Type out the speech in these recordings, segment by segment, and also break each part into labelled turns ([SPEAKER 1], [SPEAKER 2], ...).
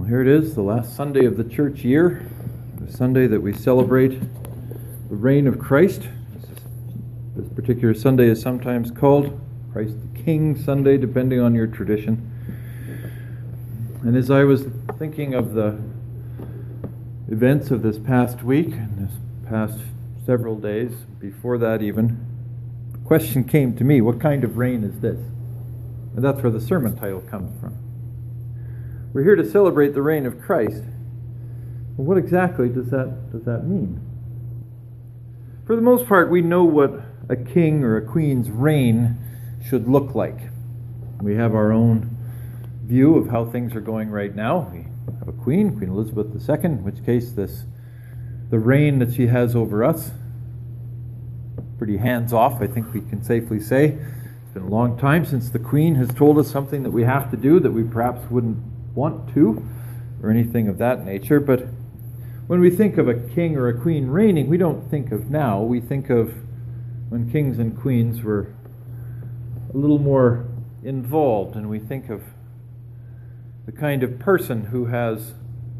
[SPEAKER 1] Here it is, the last Sunday of the church year, the Sunday that we celebrate the reign of Christ. This particular Sunday is sometimes called Christ the King Sunday, depending on your tradition. And as I was thinking of the events of this past week, and this past several days, before that even, the question came to me, what kind of reign is this? And that's where the sermon title comes from. We're here to celebrate the reign of Christ. Well, what exactly does that mean? For the most part, we know what a king or a queen's reign should look like. We have our own view of how things are going right now. We have a queen, Queen Elizabeth II, in which case the reign that she has over us, pretty hands-off, I think we can safely say. It's been a long time since the Queen has told us something that we have to do that we perhaps wouldn't want to, or anything of that nature. But when we think of a king or a queen reigning, we don't think of now. We think of when kings and queens were a little more involved, and we think of the kind of person who has,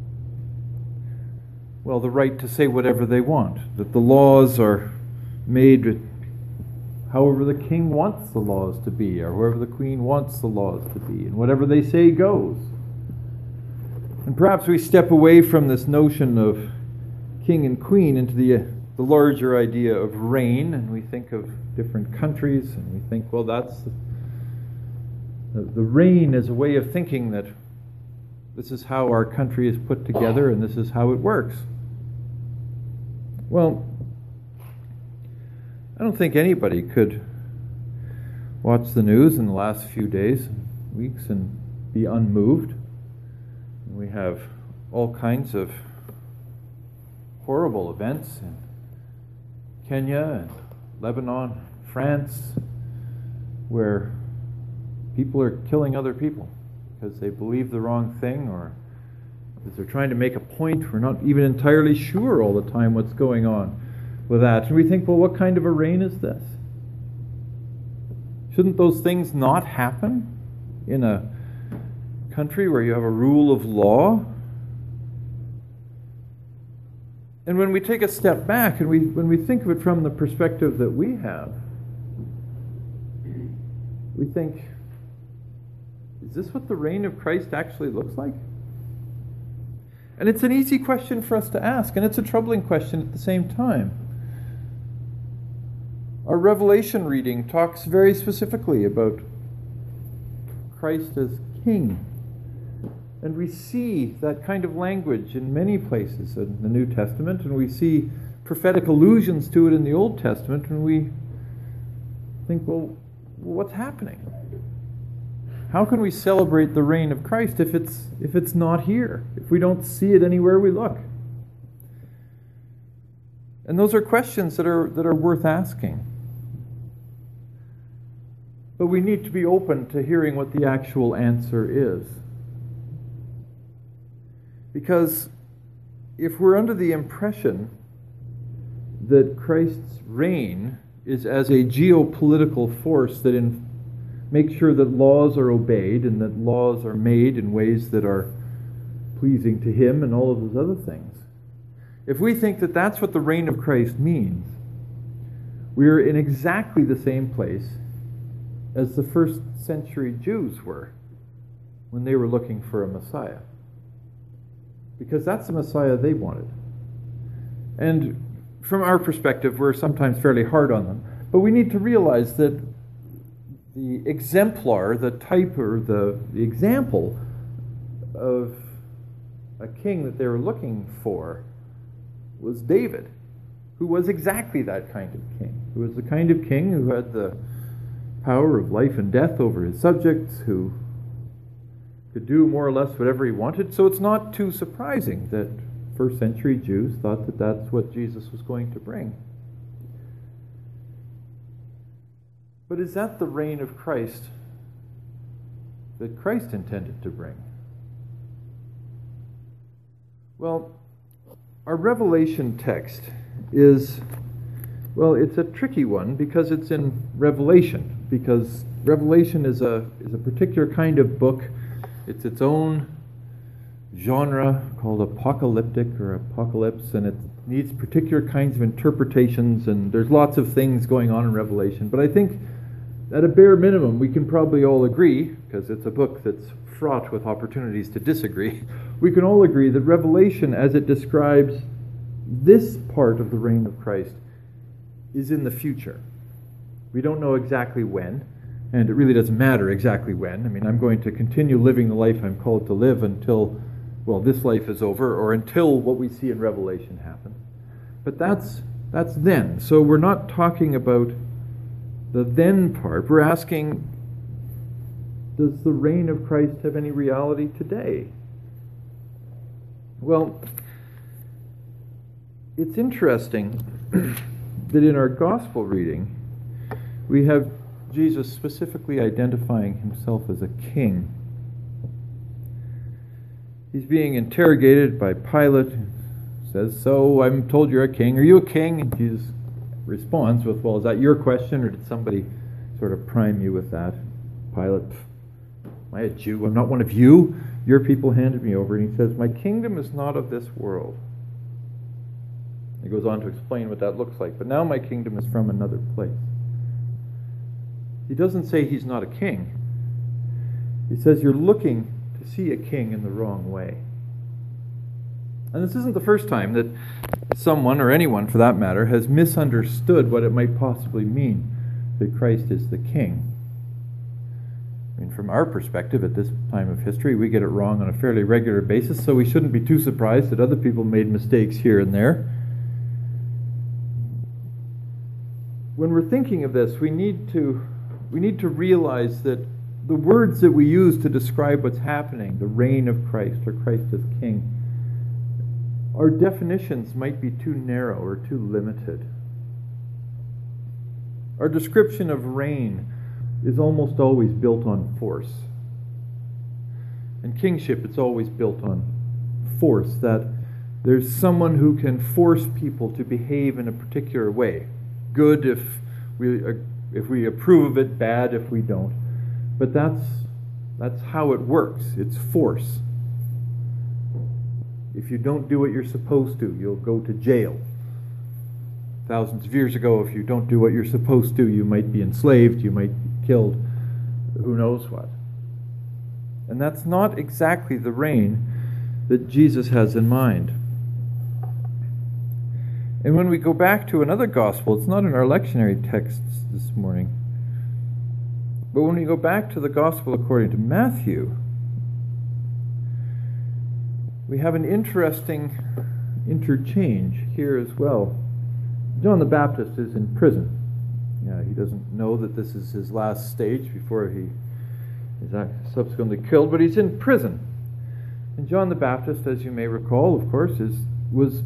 [SPEAKER 1] well, the right to say whatever they want, that the laws are made however the king wants the laws to be, or whoever the queen wants the laws to be, and whatever they say goes. And perhaps we step away from this notion of king and queen into the larger idea of reign, and we think of different countries, and we think, well, that's the reign is a way of thinking that this is how our country is put together and this is how it works. Well, I don't think anybody could watch the news in the last few days and weeks and be unmoved. We have all kinds of horrible events in Kenya and Lebanon, France, where people are killing other people because they believe the wrong thing or because they're trying to make a point. We're not even entirely sure all the time what's going on with that. And we think, well, what kind of a reign is this? Shouldn't those things not happen in a country where you have a rule of law? And when we take a step back and when we think of it from the perspective that we have, we think, is this what the reign of Christ actually looks like? And it's an easy question for us to ask, and it's a troubling question at the same time. Our Revelation reading talks very specifically about Christ as King. And we see that kind of language in many places in the New Testament, and we see prophetic allusions to it in the Old Testament, and we think, well, what's happening? How can we celebrate the reign of Christ if it's not here, if we don't see it anywhere we look? And those are questions that are worth asking. But we need to be open to hearing what the actual answer is. Because if we're under the impression that Christ's reign is as a geopolitical force that makes sure that laws are obeyed and that laws are made in ways that are pleasing to Him and all of those other things, if we think that that's what the reign of Christ means, we are in exactly the same place as the first century Jews were when they were looking for a Messiah. Because that's the Messiah they wanted. And from our perspective, we're sometimes fairly hard on them. But we need to realize that the exemplar, the type or the example of a king that they were looking for was David, who was exactly that kind of king. Who was the kind of king who had the power of life and death over his subjects, who could do more or less whatever he wanted. So it's not too surprising that first century Jews thought that that's what Jesus was going to bring. But is that the reign of Christ that Christ intended to bring? Well, our Revelation text is, well, it's a tricky one because it's in Revelation, because Revelation is a particular kind of book. It's its own genre called apocalyptic or apocalypse, and it needs particular kinds of interpretations, and there's lots of things going on in Revelation. But I think at a bare minimum we can probably all agree, because it's a book that's fraught with opportunities to disagree, we can all agree that Revelation, as it describes this part of the reign of Christ, is in the future. We don't know exactly when, and it really doesn't matter exactly when. I mean, I'm going to continue living the life I'm called to live until, well, this life is over, or until what we see in Revelation happens. But that's then. So we're not talking about the then part. We're asking, does the reign of Christ have any reality today? Well, it's interesting that in our gospel reading, we have Jesus specifically identifying himself as a king. He's being interrogated by Pilate. He says, "So I'm told you're a king. Are you a king?" And Jesus responds with, "Well, is that your question, or did somebody sort of prime you with that?" Pilate, "Am I a Jew? I'm not one of you. Your people handed me over." And he says, "My kingdom is not of this world." He goes on to explain what that looks like. "But now my kingdom is from another place." He doesn't say he's not a king. He says you're looking to see a king in the wrong way. And this isn't the first time that someone, or anyone for that matter, has misunderstood what it might possibly mean that Christ is the king. I mean, from our perspective at this time of history, we get it wrong on a fairly regular basis, so we shouldn't be too surprised that other people made mistakes here and there. When we're thinking of this, we need to realize that the words that we use to describe what's happening, the reign of Christ or Christ as king, our definitions might be too narrow or too limited. Our description of reign is almost always built on force. And kingship, it's always built on force, that there's someone who can force people to behave in a particular way. Good if we approve of it, bad if we don't. But that's how it works. It's force. If you don't do what you're supposed to, you'll go to jail. Thousands of years ago, if you don't do what you're supposed to, you might be enslaved, you might be killed, who knows what. And that's not exactly the reign that Jesus has in mind. And when we go back to another gospel, it's not in our lectionary texts this morning, but when we go back to the gospel according to Matthew, we have an interesting interchange here as well. John the Baptist is in prison. He doesn't know that this is his last stage before he is subsequently killed, but he's in prison. And John the Baptist, as you may recall, of course, was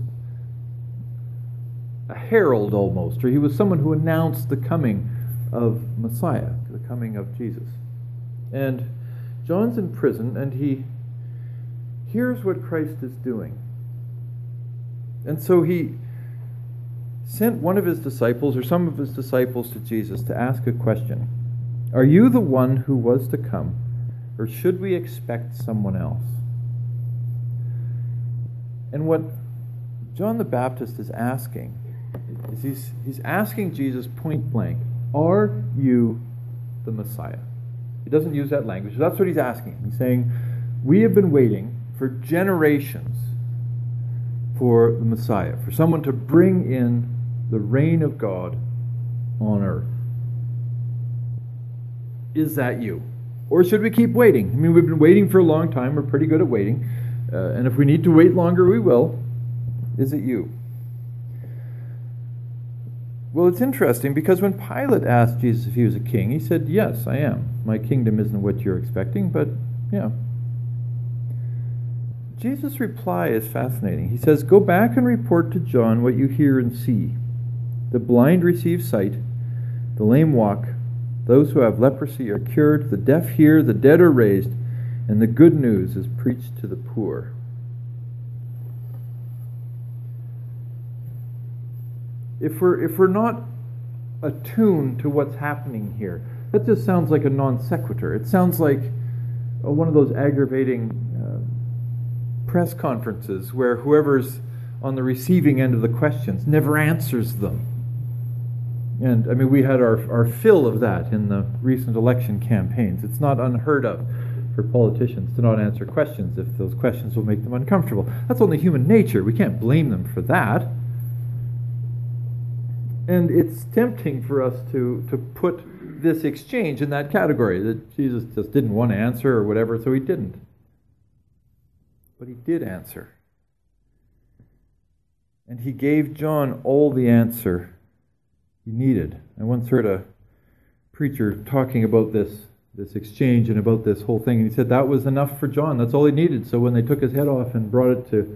[SPEAKER 1] a herald almost, or he was someone who announced the coming of Messiah, the coming of Jesus. And John's in prison, and he hears what Christ is doing. And so he sent one of his disciples, or some of his disciples, to Jesus to ask a question. "Are you the one who was to come, or should we expect someone else?" And what John the Baptist is asking is he's asking Jesus point blank, "Are you the Messiah?" He doesn't use that language. That's what he's asking. He's saying, we have been waiting for generations for the Messiah, for someone to bring in the reign of God on earth. Is that you? Or should we keep waiting? I mean, we've been waiting for a long time. We're pretty good at waiting. And if we need to wait longer, we will. Is it you? Well, it's interesting because when Pilate asked Jesus if he was a king, he said, "Yes, I am. My kingdom isn't what you're expecting, but yeah." Jesus' reply is fascinating. He says, "Go back and report to John what you hear and see. The blind receive sight, the lame walk, those who have leprosy are cured, the deaf hear, the dead are raised, and the good news is preached to the poor." If we're not attuned to what's happening here, that just sounds like a non sequitur. It sounds like one of those aggravating press conferences where whoever's on the receiving end of the questions never answers them. And I mean, we had our fill of that in the recent election campaigns. It's not unheard of for politicians to not answer questions if those questions will make them uncomfortable. That's only human nature. We can't blame them for that. And it's tempting for us to put this exchange in that category, that Jesus just didn't want to answer or whatever, so he didn't. But he did answer. And he gave John all the answer he needed. I once heard a preacher talking about this exchange and about this whole thing, and he said that was enough for John. That's all he needed. So when they took his head off and brought it to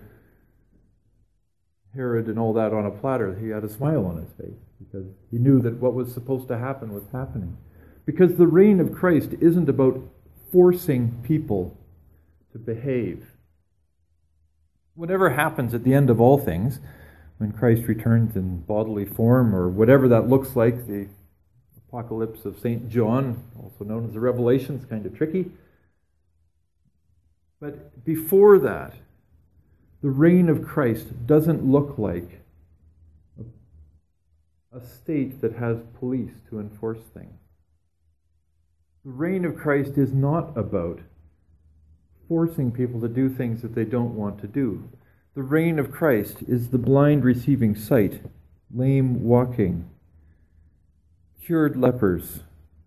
[SPEAKER 1] Herod and all that on a platter, he had a smile on his face because he knew that what was supposed to happen was happening. Because the reign of Christ isn't about forcing people to behave. Whatever happens at the end of all things, when Christ returns in bodily form or whatever that looks like, the Apocalypse of St. John, also known as the Revelation, is kind of tricky. But before that, the reign of Christ doesn't look like a state that has police to enforce things. The reign of Christ is not about forcing people to do things that they don't want to do. The reign of Christ is the blind receiving sight, lame walking, cured lepers,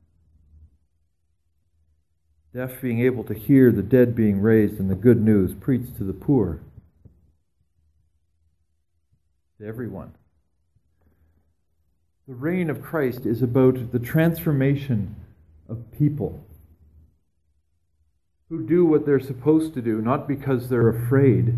[SPEAKER 1] deaf being able to hear, the dead being raised, and the good news preached to the poor, to everyone. The reign of Christ is about the transformation of people who do what they're supposed to do, not because they're afraid,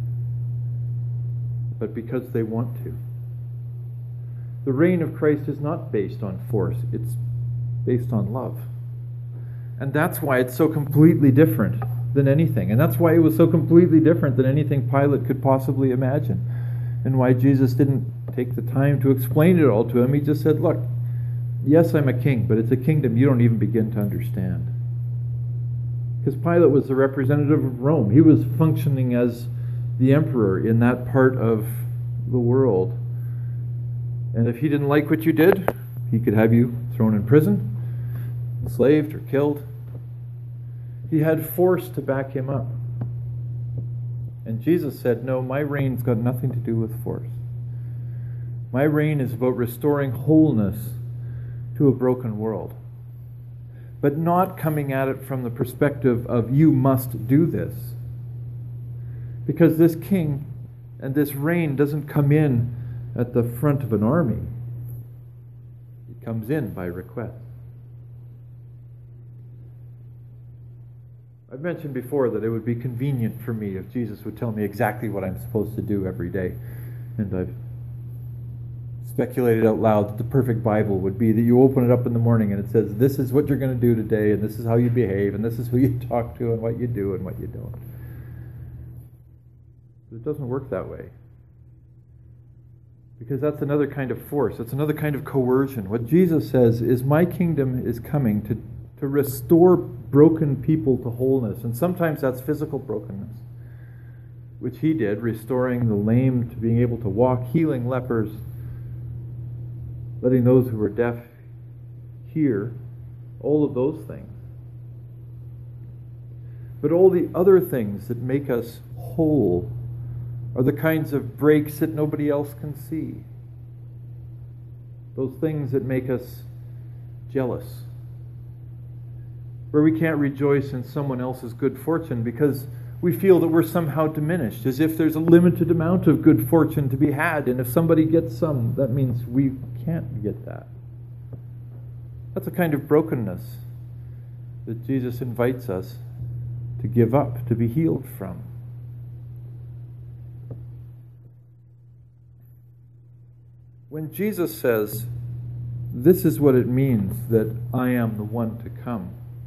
[SPEAKER 1] but because they want to. The reign of Christ is not based on force, it's based on love. And that's why it's so completely different than anything. And that's why it was so completely different than anything Pilate could possibly imagine. And why Jesus didn't take the time to explain it all to him. He just said, look, yes, I'm a king, but it's a kingdom you don't even begin to understand. Because Pilate was the representative of Rome. He was functioning as the emperor in that part of the world. And if he didn't like what you did, he could have you thrown in prison, enslaved, or killed. He had force to back him up. And Jesus said, no, my reign's got nothing to do with force. My reign is about restoring wholeness to a broken world. But not coming at it from the perspective of you must do this. Because this king and this reign doesn't come in at the front of an army. It comes in by request. I've mentioned before that it would be convenient for me if Jesus would tell me exactly what I'm supposed to do every day. And I've speculated out loud that the perfect Bible would be that you open it up in the morning and it says, this is what you're going to do today, and this is how you behave, and this is who you talk to, and what you do and what you don't. But it doesn't work that way. Because that's another kind of force. It's another kind of coercion. What Jesus says is, my kingdom is coming to restore broken people to wholeness. And sometimes that's physical brokenness, which he did, restoring the lame to being able to walk, healing lepers, letting those who were deaf hear, all of those things. But all the other things that make us whole are the kinds of breaks that nobody else can see. Those things that make us jealous, where we can't rejoice in someone else's good fortune because we feel that we're somehow diminished, as if there's a limited amount of good fortune to be had, and if somebody gets some, that means we can't get that. That's a kind of brokenness that Jesus invites us to give up, to be healed from. When Jesus says, this is what it means that I am the one to come,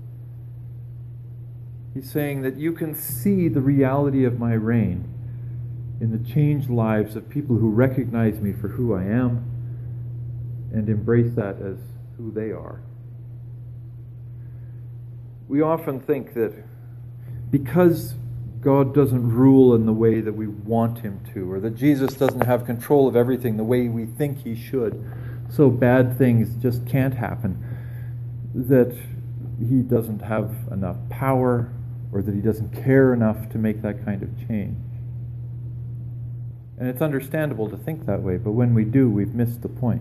[SPEAKER 1] he's saying that you can see the reality of my reign in the changed lives of people who recognize me for who I am and embrace that as who they are. We often think that because God doesn't rule in the way that we want him to, or that Jesus doesn't have control of everything the way we think he should, so bad things just can't happen, that he doesn't have enough power, or that he doesn't care enough to make that kind of change. And it's understandable to think that way, but when we do, we've missed the point.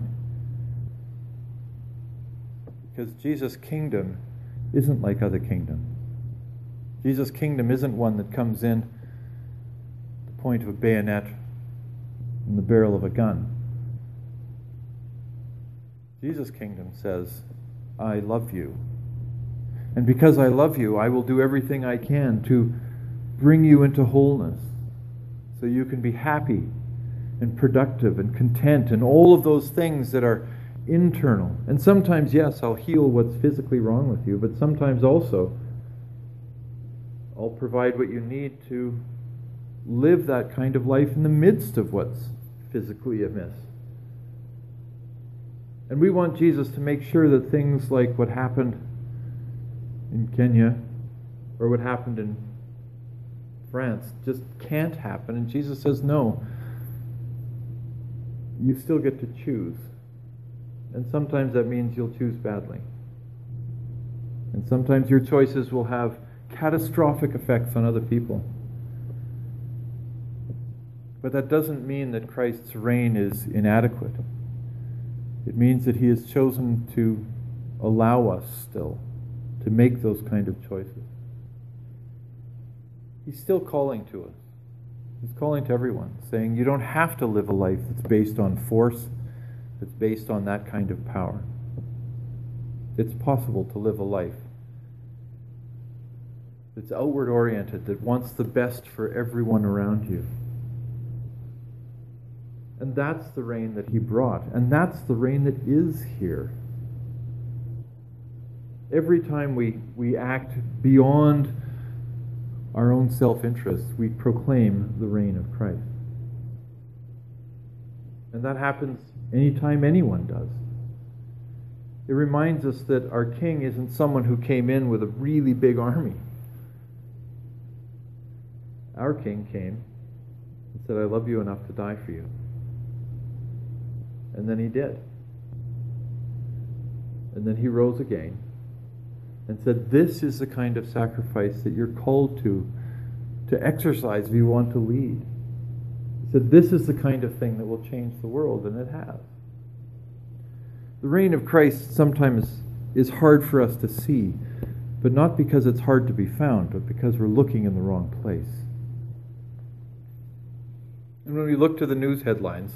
[SPEAKER 1] Because Jesus' kingdom isn't like other kingdoms. Jesus' kingdom isn't one that comes in the point of a bayonet and the barrel of a gun. Jesus' kingdom says, I love you. And because I love you, I will do everything I can to bring you into wholeness, so you can be happy and productive and content and all of those things that are internal. And sometimes, yes, I'll heal what's physically wrong with you, but sometimes also I'll provide what you need to live that kind of life in the midst of what's physically amiss. And we want Jesus to make sure that things like what happened in Kenya or what happened in France just can't happen. And Jesus says, no, you still get to choose. And sometimes that means you'll choose badly. And sometimes your choices will have catastrophic effects on other people. But that doesn't mean that Christ's reign is inadequate. It means that he has chosen to allow us still to make those kind of choices. He's still calling to us. He's calling to everyone, saying you don't have to live a life that's based on force, that's based on that kind of power. It's possible to live a life that's outward oriented, that wants the best for everyone around you. And that's the reign that he brought, and that's the reign that is here. Every time we act beyond our own self-interest, we proclaim the reign of Christ. And that happens anytime anyone does. It reminds us that our king isn't someone who came in with a really big army. Our king came and said, I love you enough to die for you. And then he did. And then he rose again and said, this is the kind of sacrifice that you're called to exercise if you want to lead. He said, this is the kind of thing that will change the world, and it has. The reign of Christ sometimes is hard for us to see, but not because it's hard to be found, but because we're looking in the wrong place. And when we look to the news headlines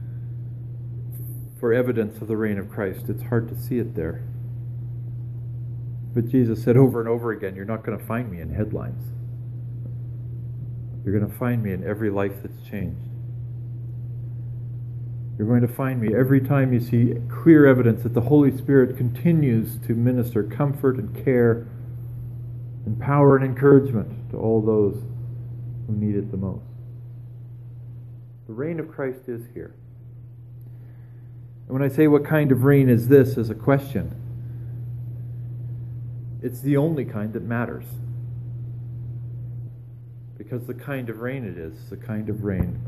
[SPEAKER 1] for evidence of the reign of Christ, it's hard to see it there. But Jesus said over and over again, you're not going to find me in headlines. You're going to find me in every life that's changed. You're going to find me every time you see clear evidence that the Holy Spirit continues to minister comfort and care and power and encouragement to all those who need it the most. The reign of Christ is here. And when I say what kind of reign is this as a question, it's the only kind that matters. Because the kind of reign it is the kind of reign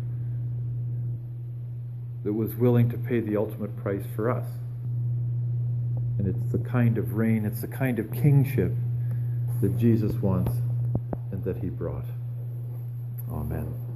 [SPEAKER 1] that was willing to pay the ultimate price for us. And it's the kind of reign, it's the kind of kingship that Jesus wants and that he brought. Amen.